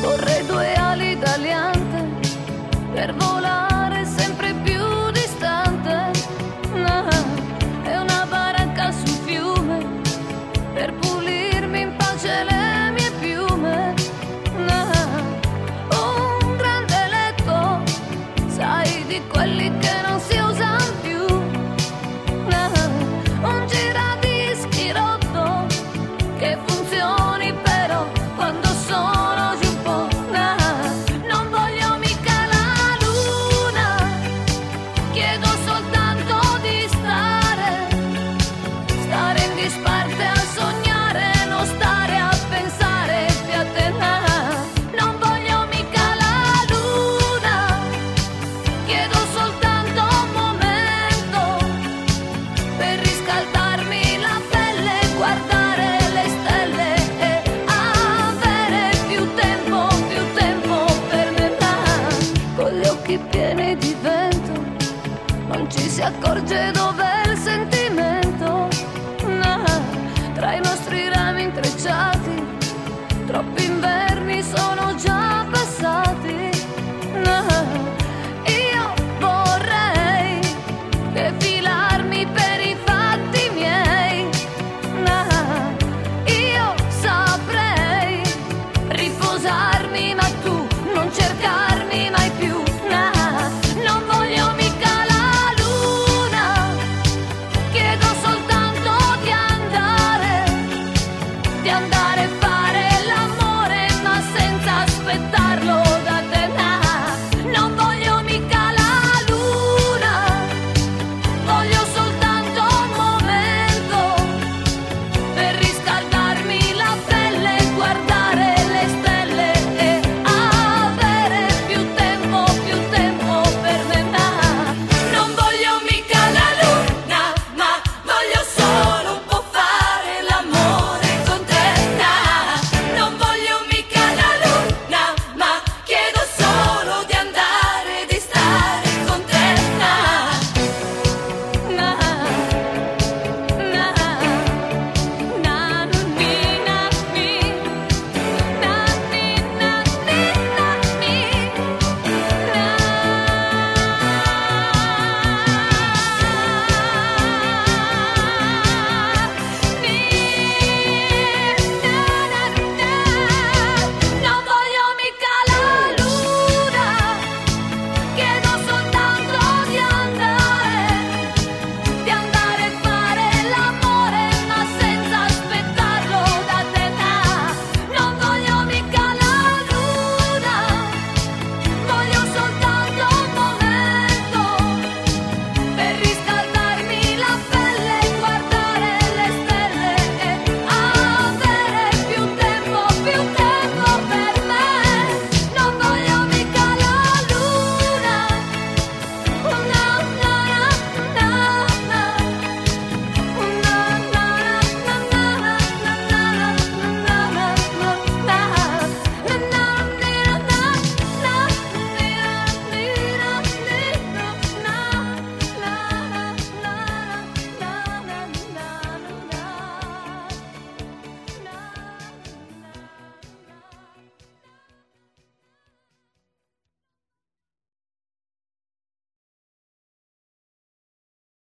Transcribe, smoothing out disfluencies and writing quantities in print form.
Vorrei due ali d'aliante per volare sempre più distante, e una baracca sul fiume per pulirmi in pace le mie piume, un grande letto, sai, di quelli che non si usano più, un giradischi rotto che funzioni però quando sono giù un po', non voglio mica la luna, chiedo soltanto di stare in disparte a sognare, non stare a pensare più a te, non voglio mica la luna, chiedo soltanto un momento per riscaldarmi la pelle, guardare le stelle e avere più tempo per me, con gli occhi pieni di vento non ci si accorge dov'è il sentimento, tra i nostri rami intrecciati, troppi inverni